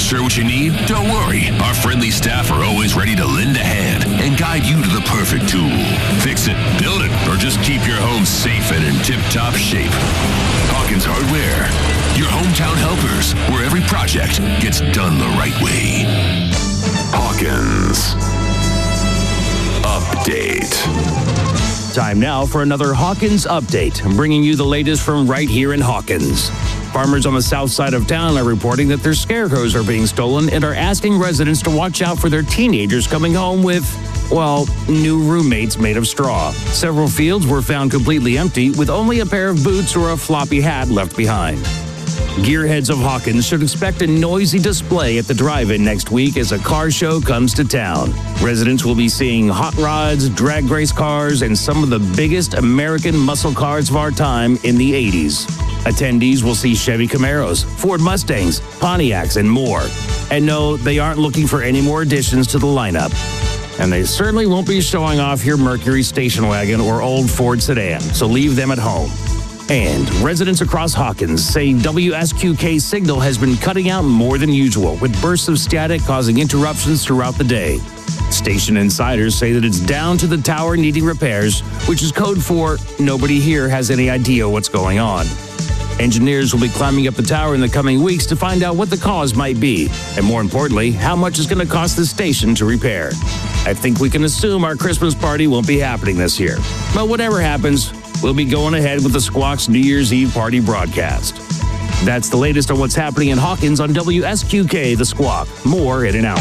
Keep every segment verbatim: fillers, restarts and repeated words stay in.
sure what you need? Don't worry. Our friendly staff are always ready to lend a hand and guide you to the perfect tool. Fix it, build it, or just keep your home safe and in tip-top shape. Hawkins Hardware, your hometown helpers, where every project gets done the right way. Hawkins Update. Time now for another Hawkins Update, bringing you the latest from right here in Hawkins. Farmers on the south side of town are reporting that their scarecrows are being stolen and are asking residents to watch out for their teenagers coming home with, well, new roommates made of straw. Several fields were found completely empty, with only a pair of boots or a floppy hat left behind. Gearheads of Hawkins should expect a noisy display at the drive-in next week as a car show comes to town. Residents will be seeing hot rods, drag race cars, and some of the biggest American muscle cars of our time in the eighties. Attendees will see Chevy Camaros, Ford Mustangs, Pontiacs, and more. And no, they aren't looking for any more additions to the lineup. And they certainly won't be showing off your Mercury station wagon or old Ford sedan, so leave them at home. And residents across Hawkins say W S Q K signal has been cutting out more than usual, with bursts of static causing interruptions throughout the day. Station insiders say that it's down to the tower needing repairs, which is code for nobody here has any idea what's going on. Engineers will be climbing up the tower in the coming weeks to find out what the cause might be, and more importantly, how much it's going to cost the station to repair. I think we can assume our Christmas party won't be happening this year. But whatever happens, we'll be going ahead with the Squawk's New Year's Eve party broadcast. That's the latest on what's happening in Hawkins on W S Q K The Squawk. More in an hour.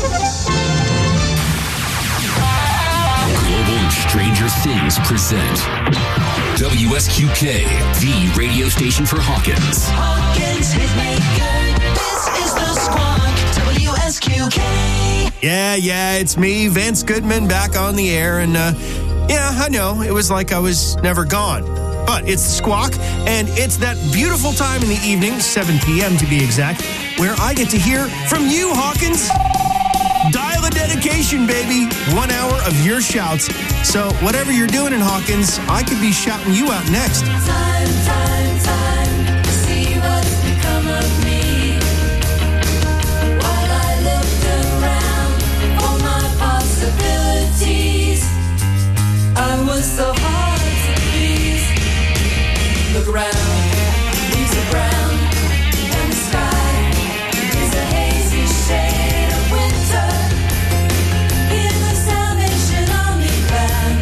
Global and Stranger Things present W S Q K, the radio station for Hawkins. Hawkins Hitmaker, this is the Squawk, W S Q K. Yeah, yeah, it's me, Vince Goodman, back on the air, and uh, yeah, I know, it was like I was never gone. But it's the Squawk, and it's that beautiful time in the evening, seven p.m. to be exact, where I get to hear from you, Hawkins. Dial a dedication, baby. One hour of your shouts. So whatever you're doing in Hawkins, I could be shouting you out next. Time, time, time to see what's become of me. While I looked around for my possibilities, I was so hard to please. Look around, leaves are brown, and the sky is a hazy shade of winter. Hear the Salvation Army band.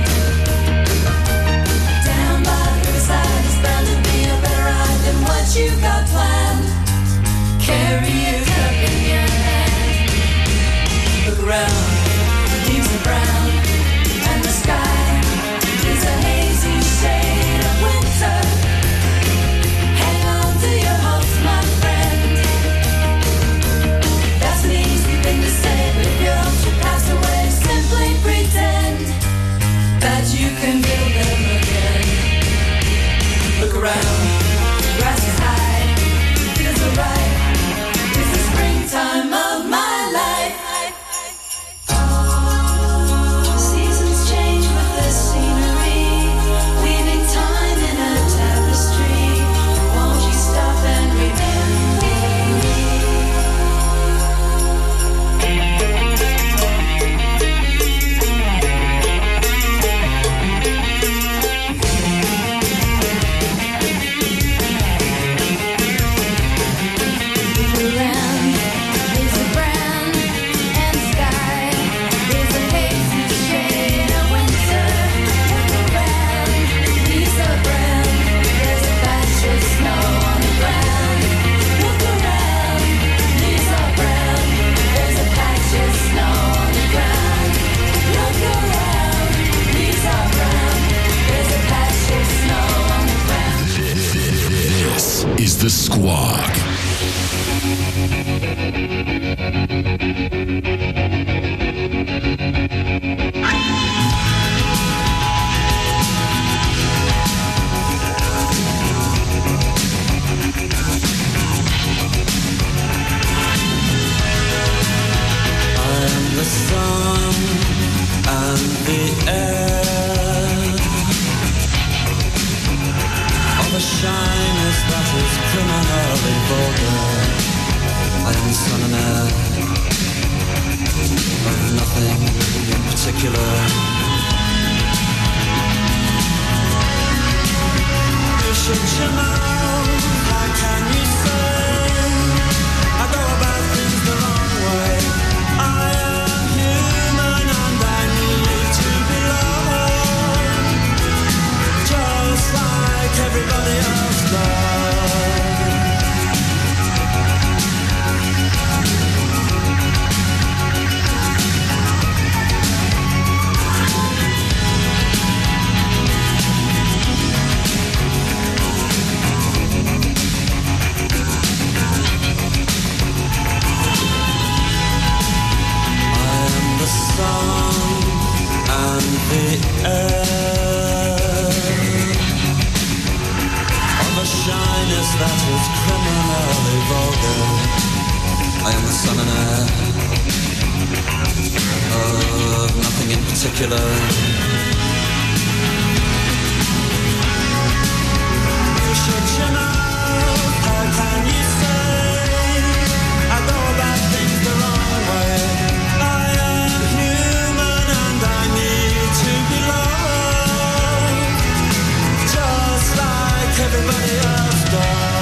Down by the riverside is bound to be a better ride than what you got planned. Carry your cup in your hand. Look around, leaves are brown, and the sky is a hazy shade of winter. Hang on to your hopes, my friend. That's an easy thing to say, but if your hopes should pass away, simply pretend that you can build them again. Look around, grass is high, feels alright. It's the springtime of my life. Seasons change with the scenery, weaving time in a tapestry. Won't you stop and remember me? Around is a brown and sky is a hazy shade of winter. Look around, leaves are brown. There's a patch of snow on the ground. Look around, leaves are brown. There's a patch of snow on the ground. Look around, leaves are brown. There's a patch of snow on the ground. This is the Squawk. I'm the sun and the air. All the shyness that is criminally vulgar, I the sun and air of nothing in particular. You shut your mouth, how can you say I go about things the wrong way? I am human and I need to be loved, just like everybody else does. And the air of a shyness that is criminally vulgar. I am the sun and air of nothing in particular. You shut your mouth, how can you say I go about things the wrong way? I am human and I need to be loved, just like everybody else does.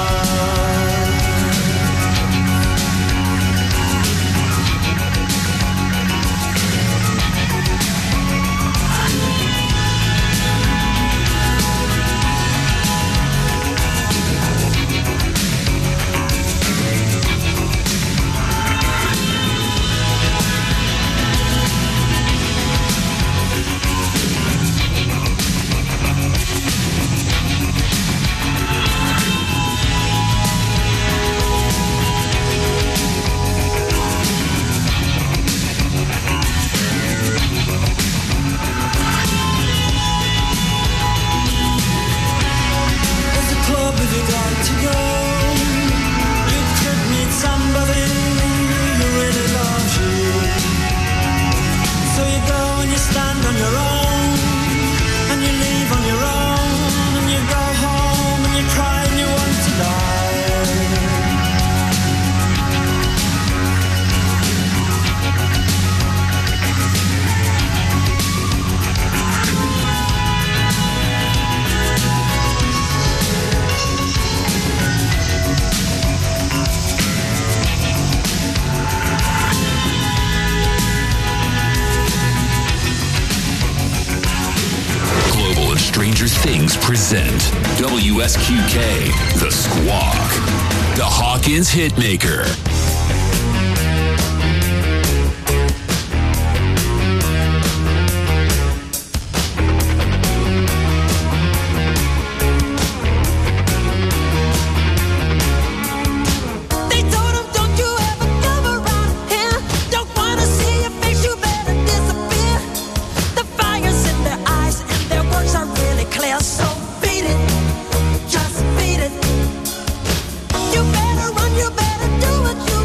Present W S Q K, The Squawk, the Hawkins Hitmaker. You better run, you better do what you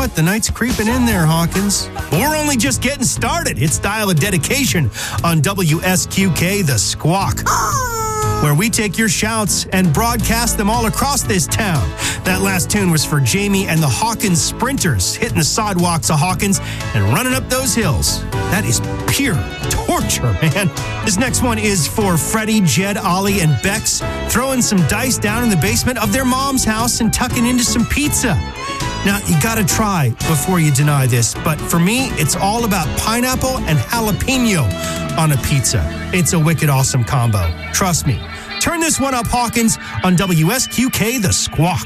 what? The night's creeping in there, Hawkins. But we're only just getting started. It's Dial a Dedication on W S Q K, The Squawk, where we take your shouts and broadcast them all across this town. That last tune was for Jamie and the Hawkins Sprinters, hitting the sidewalks of Hawkins and running up those hills. That is pure torture, man. This next one is for Freddie, Jed, Ollie, and Bex, throwing some dice down in the basement of their mom's house and tucking into some pizza. Now, you gotta try before you deny this, but for me, it's all about pineapple and jalapeno on a pizza. It's a wicked awesome combo. Trust me. Turn this one up, Hawkins, on W S Q K, The Squawk.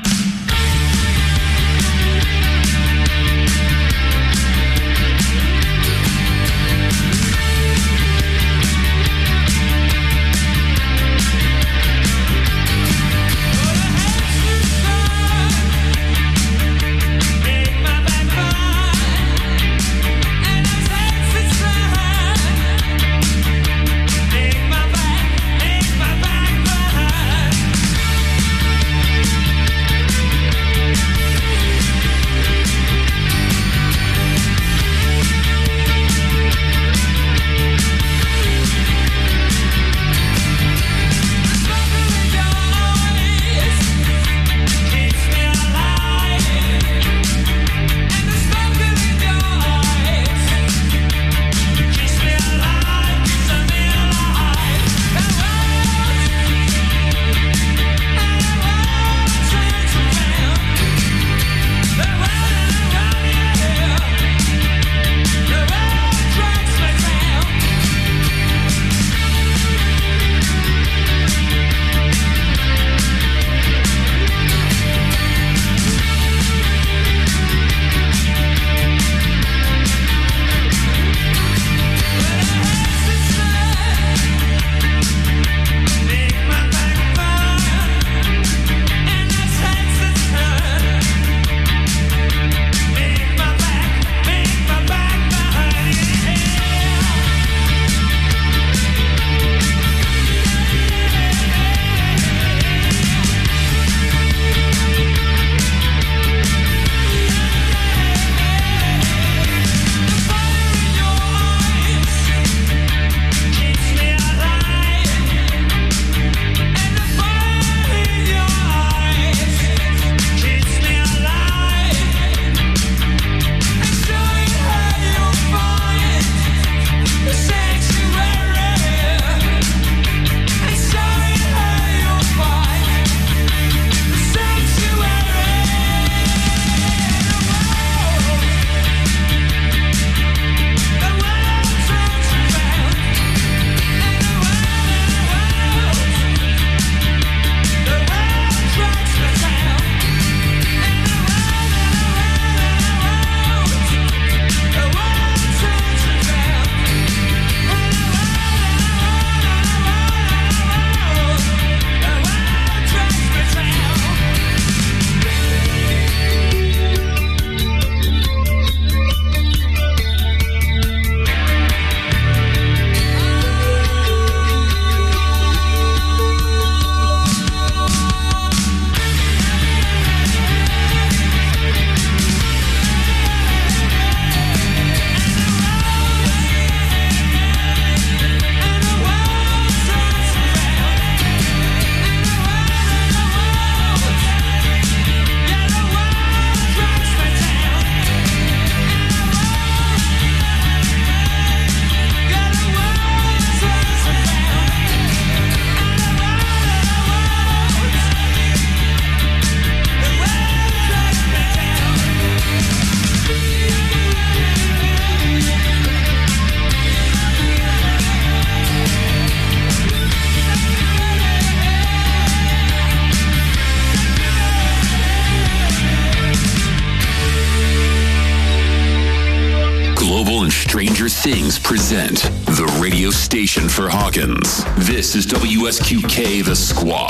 Stranger Things present the radio station for Hawkins. This is W S Q K The Squawk.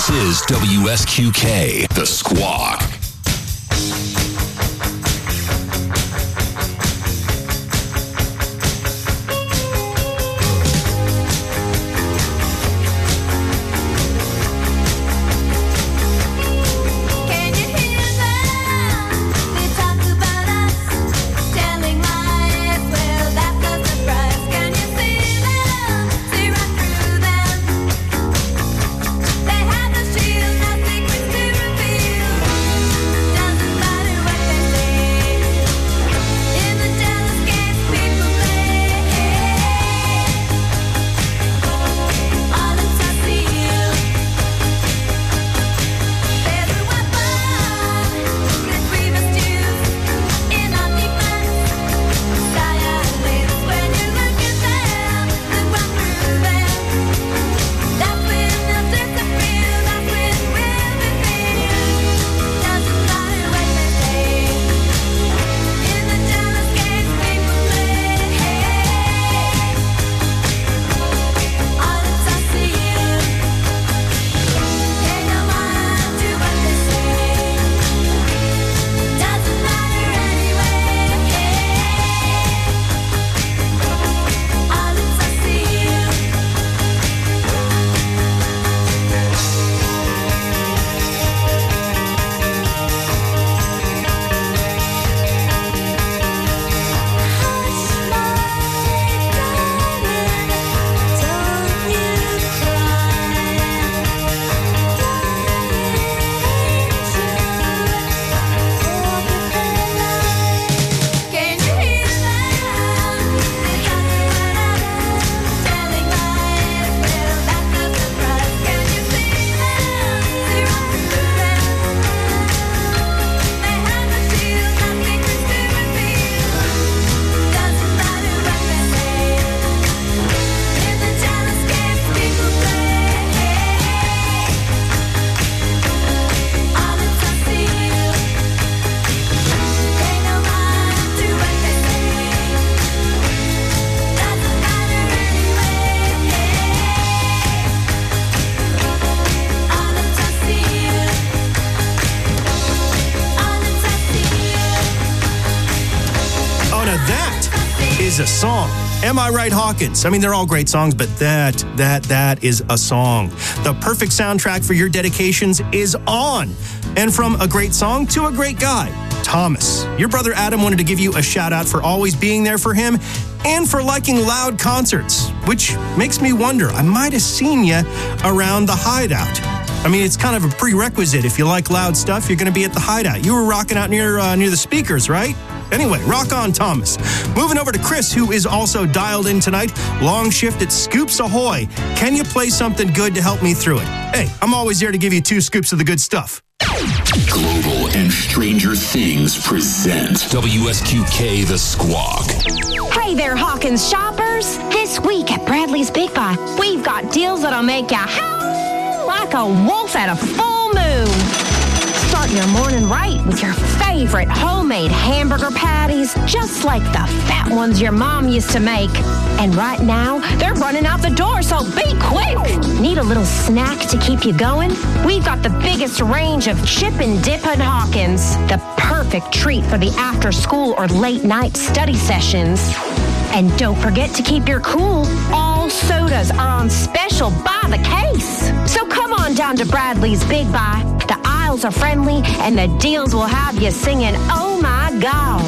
This is W S Q K, The Squawk. Can you hear them? They talk about us, telling lies. Well, that's no surprise. Can you see them? See right through them. They have the shield, no secrets to reveal. Doesn't matter what they say. In the jealous games people play, all it's up to you. There's a weapon that we must use in our defense. Silence when you look at them, then run through them. That's when they'll disappear. That's when we'll be feared. Doesn't matter what they say. In the jealous games people play, all it's up to you. Pay no mind to what they say. Doesn't matter anyway. All it's up to you. Hush, my darling, don't you cry. Can you hear them? They talk about us, telling lies. Well, that's no surprise. Can you see them? See right through them. They have the shield, no secrets to reveal. Doesn't matter what they say. In the jealous games people play, all it's up to you. Pay no mind to what they say. Doesn't matter anyway. All it's up to you. All it's up to you. Oh, now that is a song. Am I Right, Hawkins? I mean, they're all great songs, but that, that, that is a song. The perfect soundtrack for your dedications is on. And from a great song to a great guy, Thomas. Your brother Adam wanted to give you a shout out for always being there for him and for liking loud concerts, which makes me wonder, I might have seen you around the Hideout. I mean, it's kind of a prerequisite. If you like loud stuff, you're going to be at the Hideout. You were rocking out near uh, near the speakers, right? Anyway, rock on, Thomas. Moving over to Chris, who is also dialed in tonight. Long shift at Scoops Ahoy. Can you play something good to help me through it? Hey, I'm always there to give you two scoops of the good stuff. Global and Stranger Things present W S Q K, The Squawk. Hey there, Hawkins shoppers. This week at Bradley's Big Buy, we've got deals that'll make you howl like a wolf at a full moon. Start your morning right with your favorite homemade hamburger patties, just like the fat ones your mom used to make. And right now, they're running out the door, so be quick. Need a little snack to keep you going? We've got the biggest range of chip and dip at Hawkins, the perfect treat for the after school or late night study sessions. And don't forget to keep your cool. All sodas are on special by the case. So come on down to Bradley's Big Buy. The aisles are friendly and the deals will have you singing, oh my God.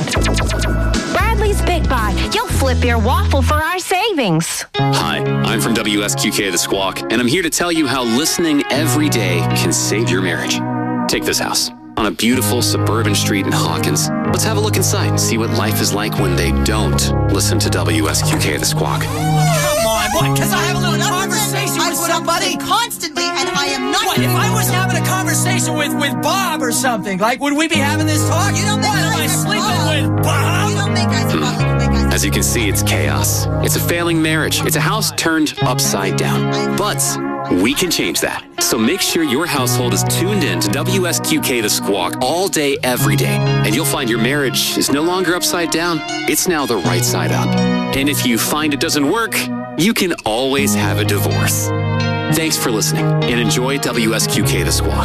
Bradley's Big Buy. You'll flip your waffle for our savings. Hi, I'm from W S Q K The Squawk, and I'm here to tell you how listening every day can save your marriage. Take this house on a beautiful suburban street in Hawkins. Let's have a look inside and see what life is like when they don't listen to W S Q K The Squawk. Come on, what? Because I have a little conversation I with put up with somebody? it constantly, and I am not. What, if I was having a conversation with, with Bob or something, like, would we be having this talk? You don't make Why am I eyes at sleeping Bob. with Bob? You don't make eyes at Bob. You make eyes at As you can see, it's chaos. It's a failing marriage. It's a house turned upside down. But we can change that. So make sure your household is tuned in to W S Q K The Squawk all day, every day. And you'll find your marriage is no longer upside down. It's now the right side up. And if you find it doesn't work, you can always have a divorce. Thanks for listening and enjoy W S Q K The Squawk.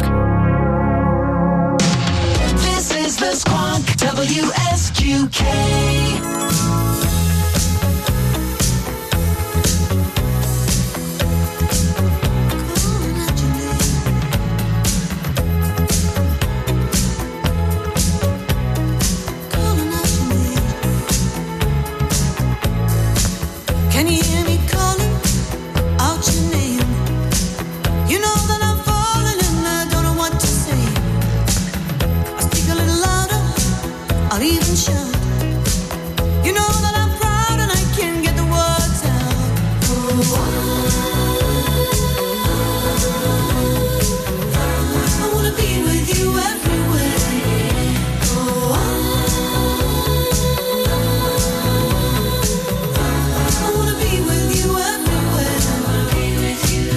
This is The Squawk, W S Q K. Can you hear me calling out your name? You know that I'm falling and I don't know what to say. I speak a little louder, I'll even shout. You know that I'm proud and I can't get the words out. Oh, I wanna be with you everywhere. Oh, I wanna be with you everywhere. I wanna be with you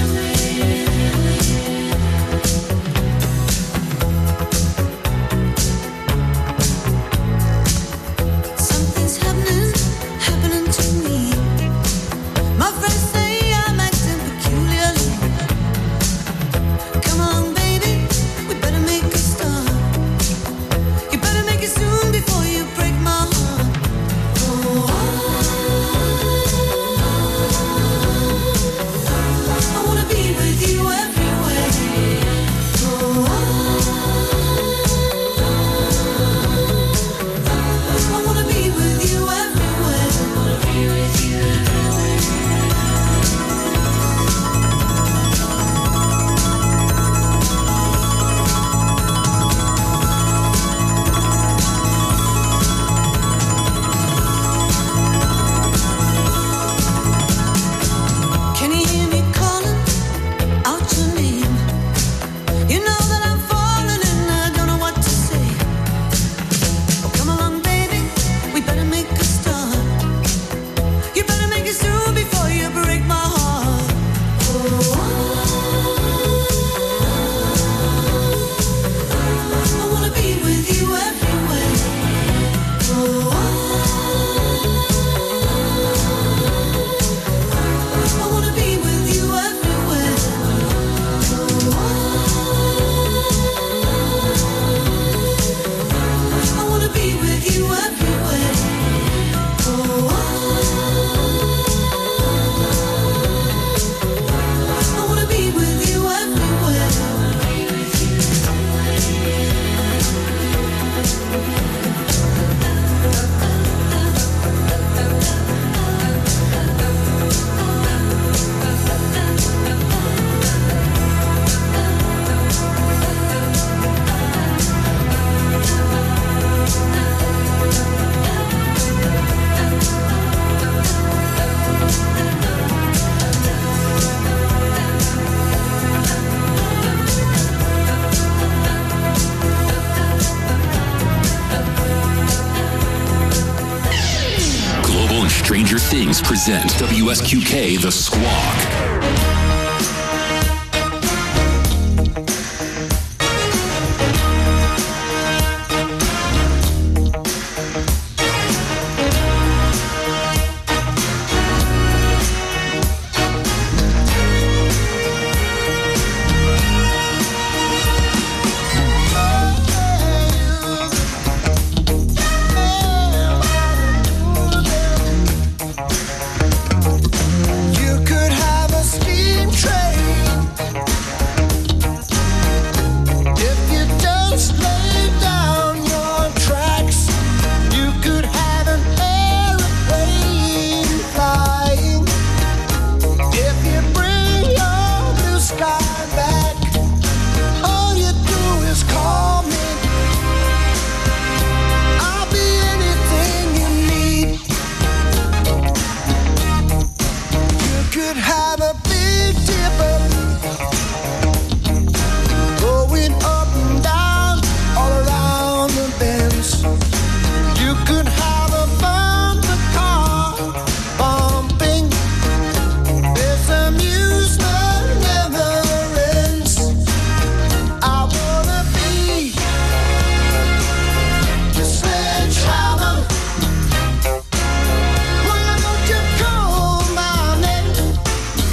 everywhere. Something's happening, happening to me. My friends say I'm acting peculiarly. Come on, baby, we better make a start. You better make it soon before you break my heart. Oh, I wanna be with you everywhere. Oh, I wanna be with you everywhere. I wanna be with you Can you hear me calling out your name? You know that I'm falling and I don't know what to say. Oh, come along, baby, we better make a start. You better make it soon before you break my heart. Oh, I wanna be with you everywhere. Oh, I wanna be with you everywhere. I wanna be with you everywhere. I wanna be with you everywhere. Global and Stranger Things present W S Q K The Squawk. You could have a steam train if you just lay down your tracks. You could have an airplane flying if you bring your blue sky back. All you do is call me. I'll be anything you need. You could have a big dipper going up and down all around the bends. You could have a bumper car bumping. This amusement never ends. I wanna be your sledgehammer. Why don't you call my name?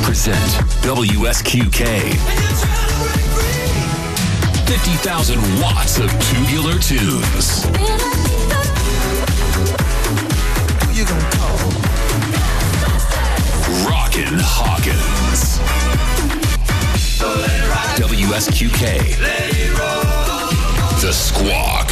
present W S Q K. fifty thousand watts of tubular tunes. Who you gonna call? Rockin' Hawkins. W S Q K. The Squawk.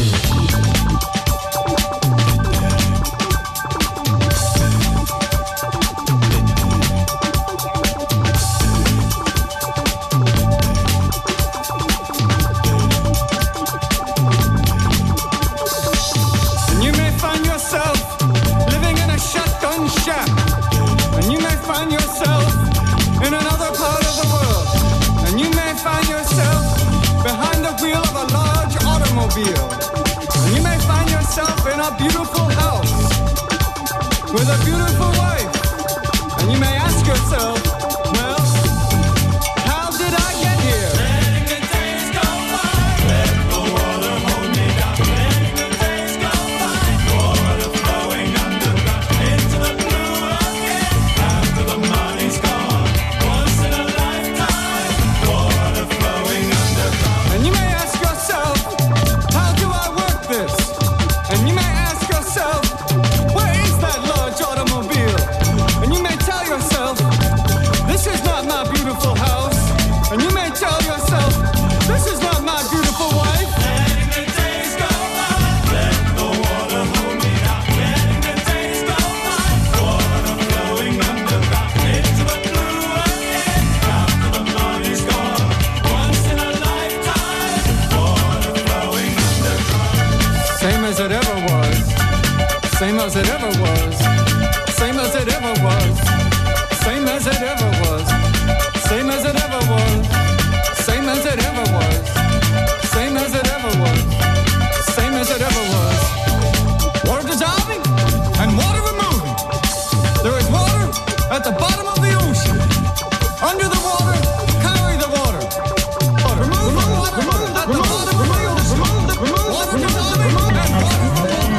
You may find yourself living in a shotgun shack, and you may find yourself in another part of the world, and you may find yourself behind the wheel of a large automobile, and you may find yourself in a beautiful house with a beautiful wife, and you may ask yourself, well, how did I get here? Letting the days go by, let the water hold me down. Letting the days go by, water flowing underground into the blue again. After the money's gone, once in a lifetime, water flowing underground. And you may ask yourself, how do I work this? And you may ask yourself, where is that large automobile? And you may tell yourself, this is not my beautiful house. And you may tell yourself, this is not my beautiful wife. Letting the days go by, let the water hold me down. Letting the days go by, water flowing underground into the blue again. After the money's gone, once in a lifetime, water flowing underground. Same as it ever was. Same as it ever was. Same as it ever was. Same as it ever was. Same as it ever was. Same as it ever was. Same as it ever was. Same as it ever was. Water dissolving and water removing. There is water at the bottom of the ocean. Under the water, carry the water. Water. Remove the water at the bottom of the ocean. Water dissolving and water removing.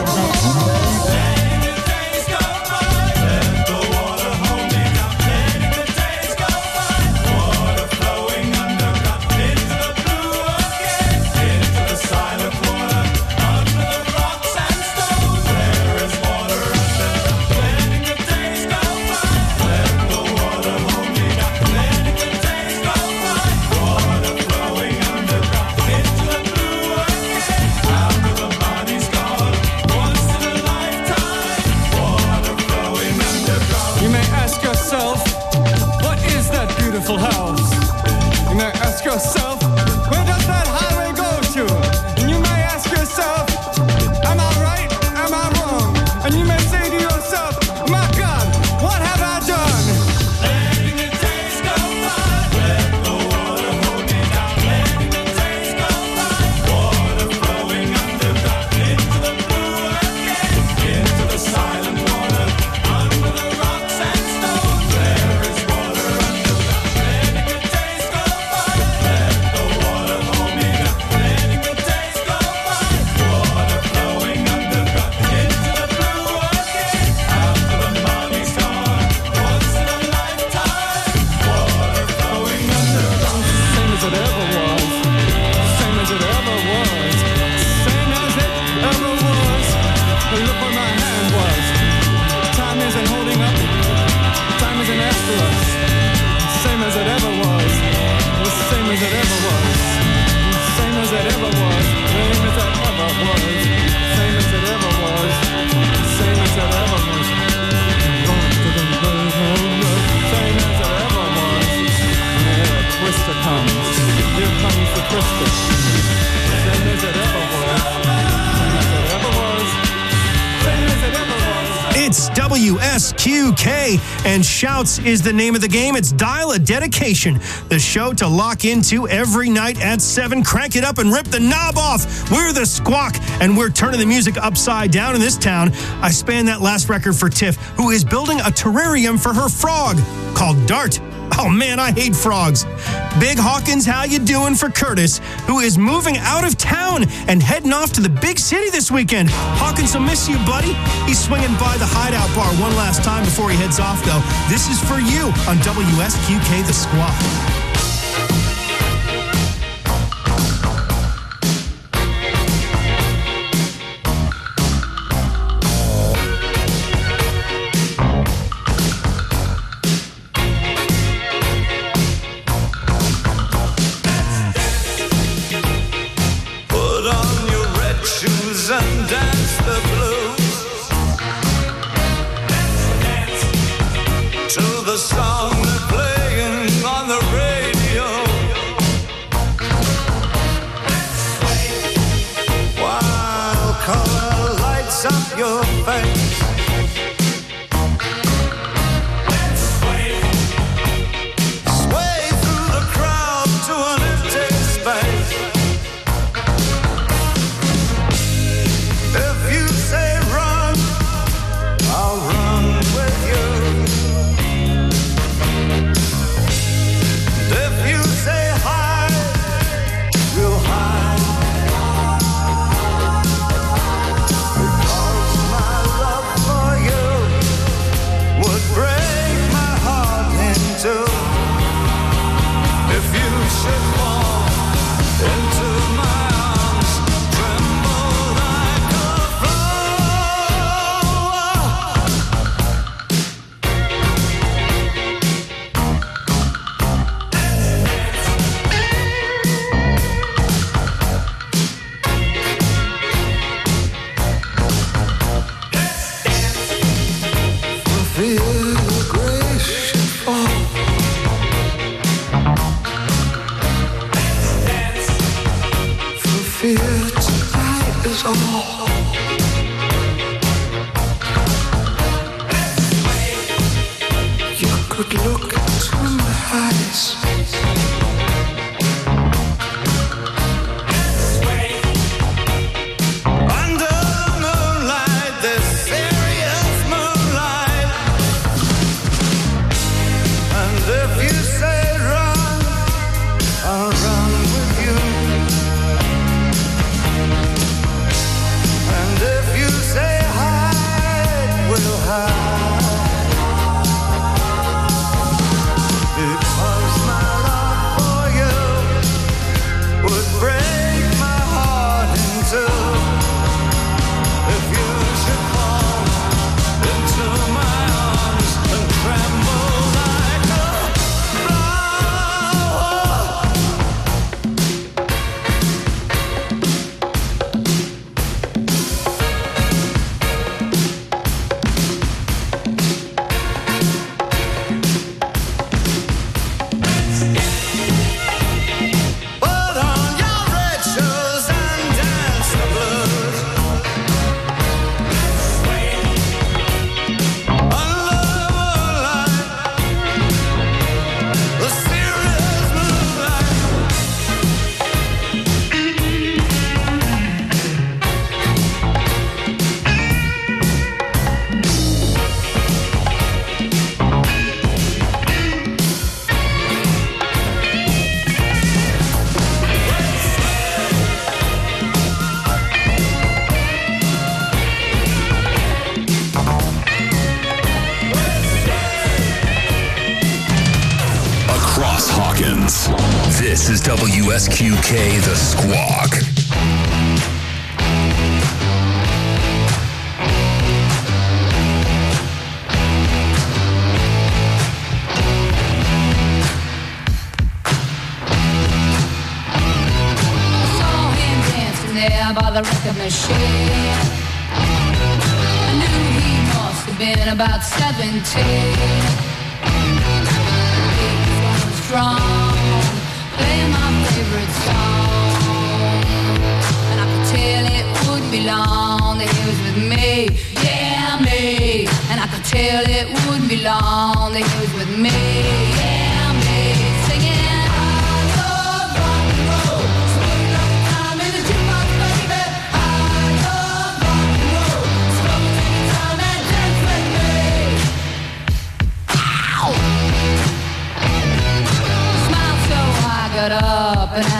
Letting the days go by, let the water hold me down. Letting the days go by, water flowing underground into the blue again, into the silent water, under the rocks and stones. There is water underground. Letting the days go by, let the water hold me down. Letting the days go by, water flowing underground into the blue again. After the money's gone, once in a lifetime, water flowing underground. You may ask yourself, what is that beautiful house? You may ask yourself, where does that highway go to? And you may ask yourself, am I right? Am I wrong? And you may say to yourself, my God, what have I done? Letting the days go by, let the water hold me down. Letting the days go by, water flowing underground into the blue again, into the silent water, under the rocks and stones. There is water underground. Letting the days go by, let the water hold me down. Letting the days go by, water flowing underground into the blue again. After the money's gone, once in a lifetime, water flowing underground. Same as it ever was. Same as it ever was. Same as it ever was. Look where my hand was. Time isn't holding up. Time isn't after us. Same as it ever was. The same as it ever was. Same as it ever was. Same as it ever was. Same as it ever was. Same as it ever was. Same as it ever was. Here a twister comes. Here comes the twister. Same as it ever was. Same as it ever was. Same as it ever was. It's W S Q K, and Shouts is the name of the game. It's Dial a Dedication, the show to lock into every night at seven. Crank it up and rip the knob off. We're the Squawk, and we're turning the music upside down in this town. I spanned that last record for Tiff, who is building a terrarium for her frog called Dart. Oh man, I hate frogs. Big Hawkins, how you doing for Curtis, who is moving out of town and heading off to the big city this weekend. Hawkins will miss you, buddy. He's swinging by the Hideout Bar one last time before he heads off, though. This is for you on W S Q K The Squawk. This is W S Q K The Squawk. Saw him dancing there by the record machine. I knew he must have been about seventeen. He was strong, playing my favorite song, and I could tell it wouldn't be long that he was with me, yeah me. And I could tell it wouldn't be long that he was with me, yeah me. Singing, I love rock and roll, sweet like time in the jukebox, baby. I love rock and roll, so take your time and dance with me. Ow!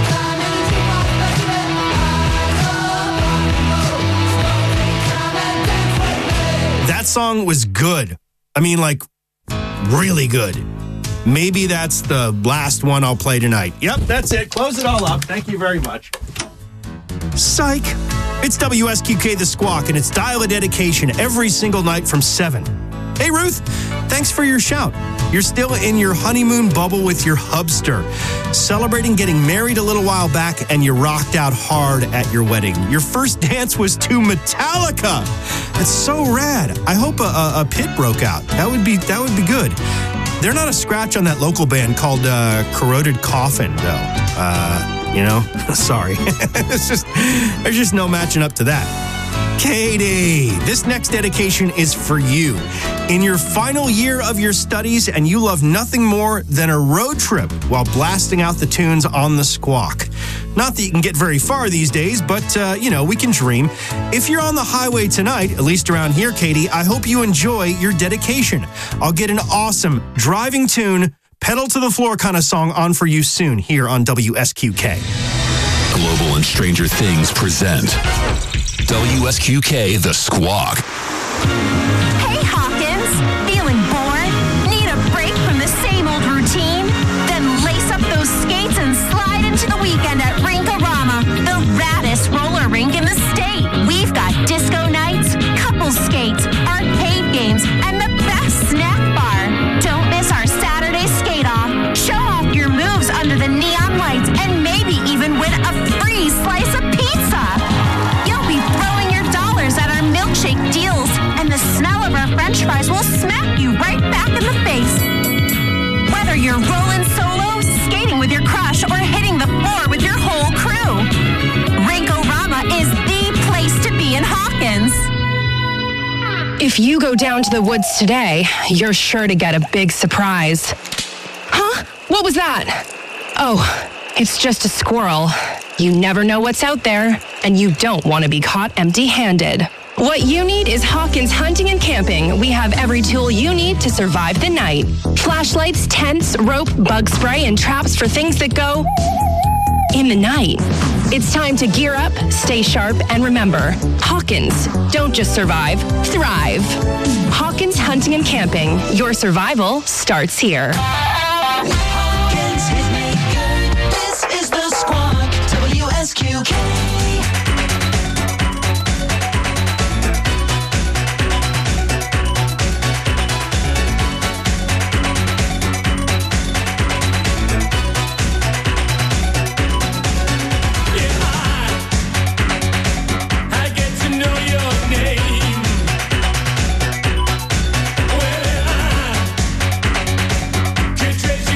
That song was good. I mean, like, really good. Maybe that's the last one I'll play tonight. Yep, that's it. Close it all up. Thank you very much. Psych. It's W S Q K The Squawk, and it's Dial a Dedication every single night from seven. Hey, Ruth, thanks for your shout. You're still in your honeymoon bubble with your hubster, celebrating getting married a little while back, and you rocked out hard at your wedding. Your first dance was to Metallica. That's so rad. I hope a, a, a pit broke out. That would be that would be good. They're not a scratch on that local band called uh, Corroded Coffin, though. Uh, you know, sorry. it's just there's just no matching up to that. Katie, this next dedication is for you. In your final year of your studies, and you love nothing more than a road trip while blasting out the tunes on the Squawk. Not that you can get very far these days, but, uh, you know, we can dream. If you're on the highway tonight, at least around here, Katie, I hope you enjoy your dedication. I'll get an awesome driving tune, pedal to the floor kind of song on for you soon here on W S Q K. Global and Stranger Things present W S Q K The Squawk. Hey, Hawkins. Feeling bored? Need a break from the same old routine? Then lace up those skates and slide into the weekend at Rink-A-Rama, the raddest roller rink in the state. We've got disco nights, couple skates, arcade games, and the best snack bar. Don't miss our Saturday skate-off. Show off your moves under the neon lights and maybe even win a free slice of pizza. You'll be throwing your dollars at our milkshake deals, and the smell of our french fries will smack you right back in the face. Whether you're rolling solo, skating with your crush, or hitting the floor with your whole crew, Rink-A-Rama is the place to be in Hawkins. If you go down to the woods today, you're sure to get a big surprise. Huh? What was that? Oh, it's just a squirrel. You never know what's out there, and you don't want to be caught empty-handed. What you need is Hawkins Hunting and Camping. We have every tool you need to survive the night. Flashlights, tents, rope, bug spray, and traps for things that go in the night. It's time to gear up, stay sharp, and remember, Hawkins, don't just survive, thrive. Hawkins Hunting and Camping. Your survival starts here. Hawkins hit me good. This is the Squawk. W S Q K. Trace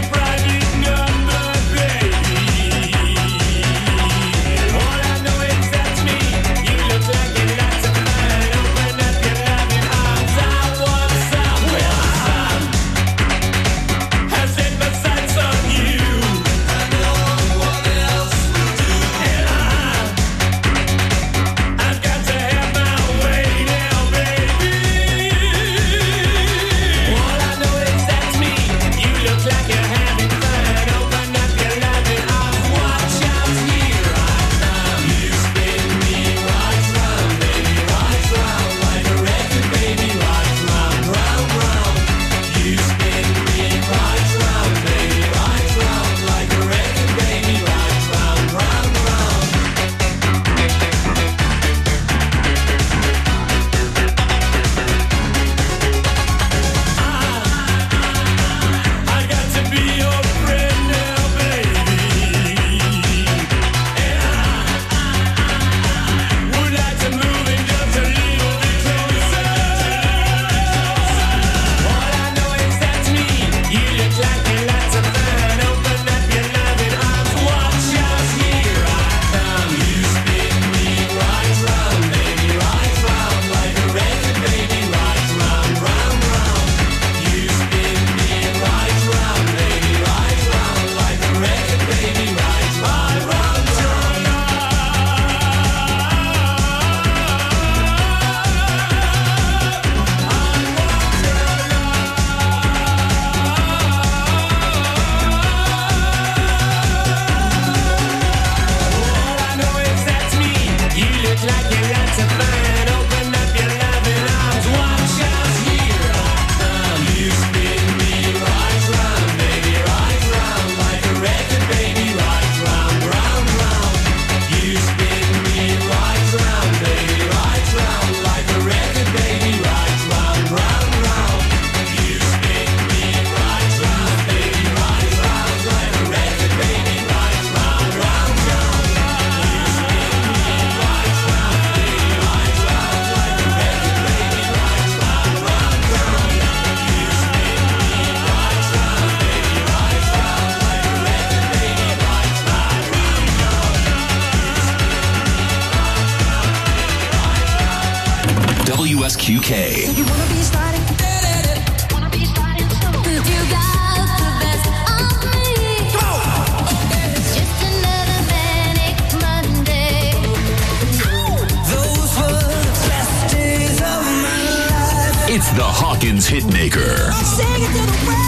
K. You wanna be starting? Wanna be starting soon? You got the best of me. Come on. It's just another manic Monday. Those were the best days of my life. It's the Hawkins Hitmaker. I'm singing to the world.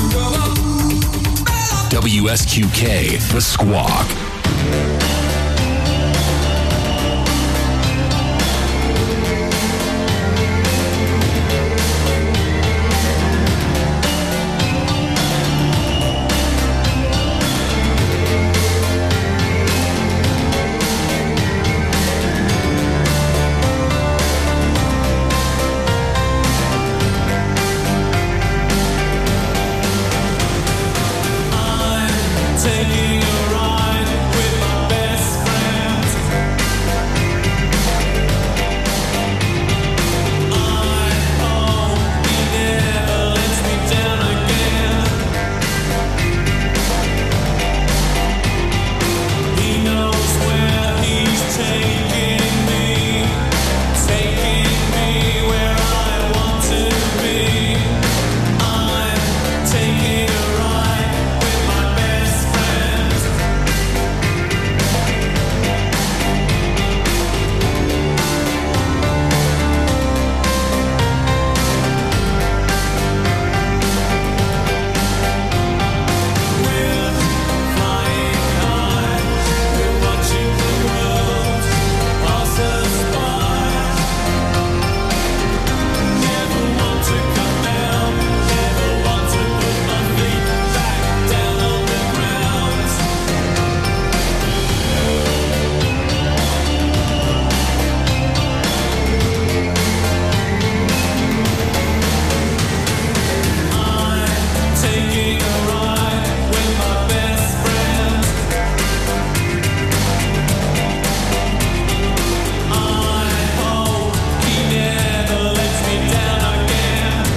W S Q K, The Squawk. Taking a ride with my best friend. I hope he never lets me down again. He knows where he's taking me, taking me where I want to be. I'm taking a ride with my best friend. We're flying high, we're watching the world pass us by. Never want to come down, never want to put my feet back down on the ground. I'm taking a ride with my best friend. I hope he never lets me down again.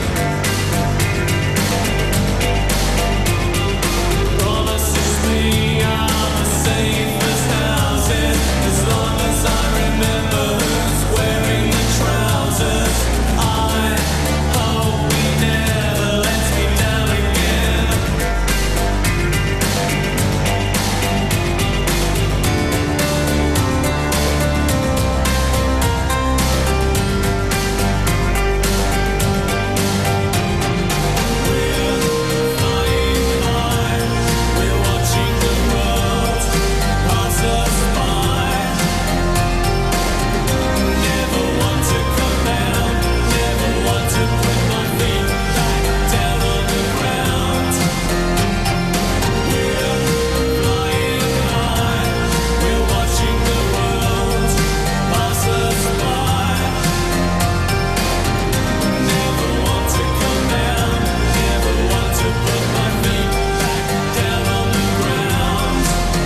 Promises me I'm the safest houses as long as I remember who's wearing the trousers. I hope he never lets me down again. We're flying high, we're watching the world pass us by. Never want to come down, never want to put my feet back down on the ground. We're flying high, we're watching the world pass us by. Never want to come down, never want to put my feet back down on the ground.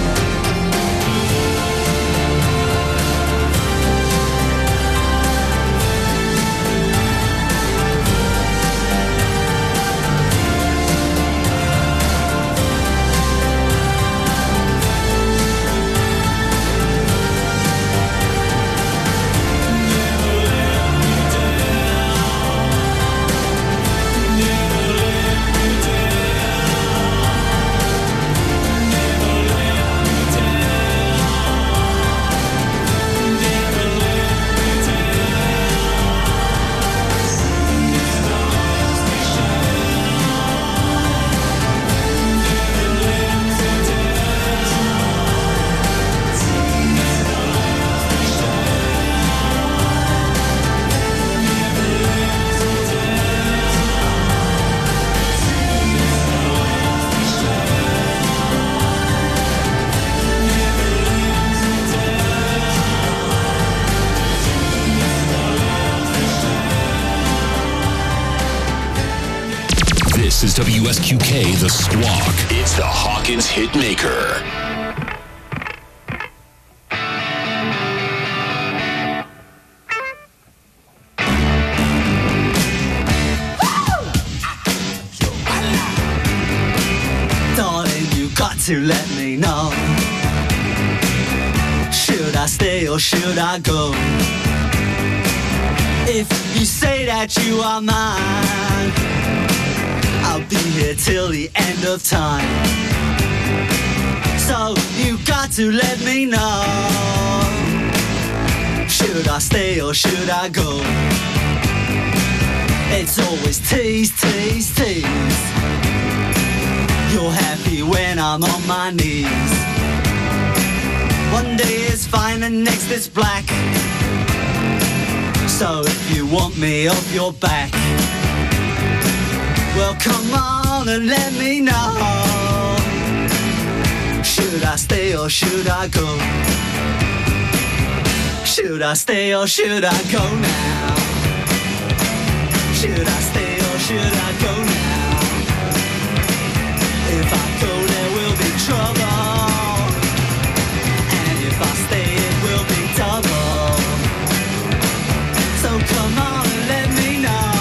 This is W S Q K, The Squawk. It's the Hawkins Hitmaker. Darling, you got to let me know. Should I stay or should I go? If you say that you are mine, I'll be here till the end of time. So you got to let me know, should I stay or should I go? It's always tease, tease, tease. You're happy when I'm on my knees. One day is fine and next is black. So if you want me off your back, well come on and let me know, should I stay or should I go? Should I stay or should I go now? Should I stay or should I go now? If I go there will be trouble, and if I stay it will be double. So come on and let me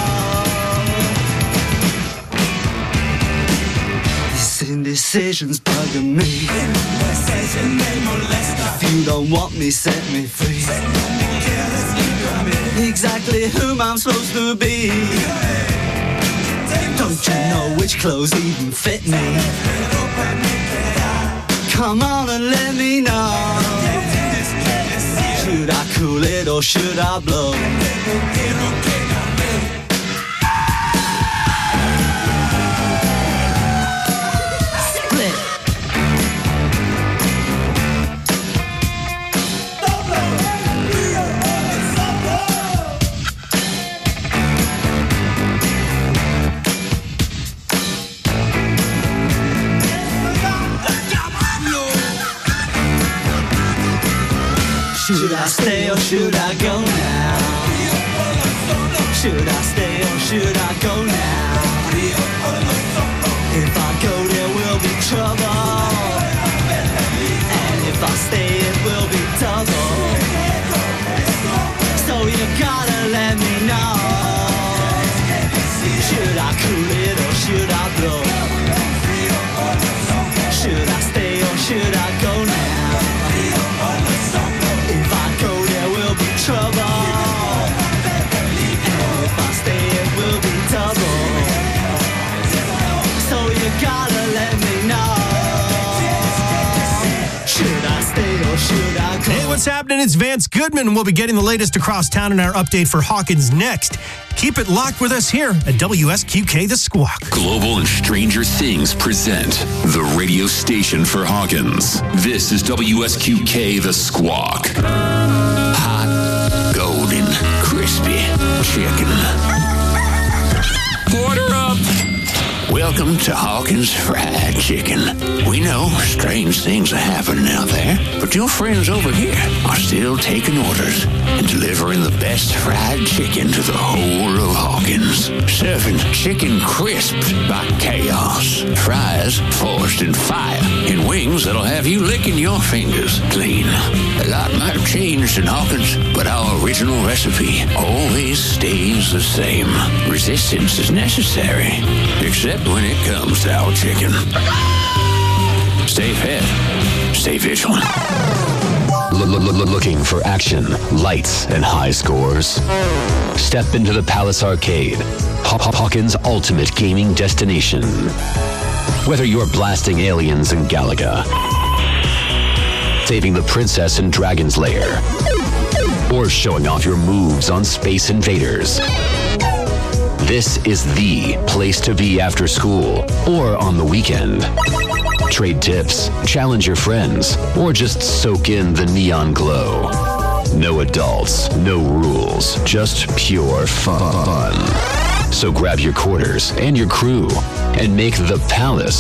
know. This indecision's bugging me. If you don't want me, set me free. Exactly whom I'm supposed to be. Don't you know which clothes even fit me? Come on and let me know, should I cool it or should I blow? Split. Should I stay or should I go now? Should I stay or should I go now? If I go there will be trouble, and if I stay it will be double. So you gotta let me know, should I cool it or should I blow? Should I stay or should I go now? If I go there will be trouble, and if I stay it will be double. So you gotta let me know, should I stay or should I go? Hey, what's happening? It's Vance Goodman. We'll be getting the latest across town in our update for Hawkins next. Keep it locked with us here at W S Q K The Squawk. Global and Stranger Things present the radio station for Hawkins. This is W S Q K The Squawk. Hot, golden, crispy chicken. Order up! Welcome to Hawkins Fried Chicken. We know strange things are happening out there, but your friends over here are still taking orders and delivering the best fried chicken to the whole of Hawkins. Serving chicken crisped by chaos, fries forged in fire, and wings that'll have you licking your fingers clean. A lot might have changed in Hawkins, but our original recipe always stays the same. Resistance is necessary, except when it comes to our chicken. Stay fed, stay vigilant. Looking for action, lights, and high scores? Step into the Palace Arcade, Hawkins' ultimate gaming destination. Whether you're blasting aliens in Galaga, saving the princess in Dragon's Lair, or showing off your moves on Space Invaders, this is the place to be after school or on the weekend. Trade tips, challenge your friends, or just soak in the neon glow. No adults, no rules, just pure fun. So grab your quarters and your crew and make the Palace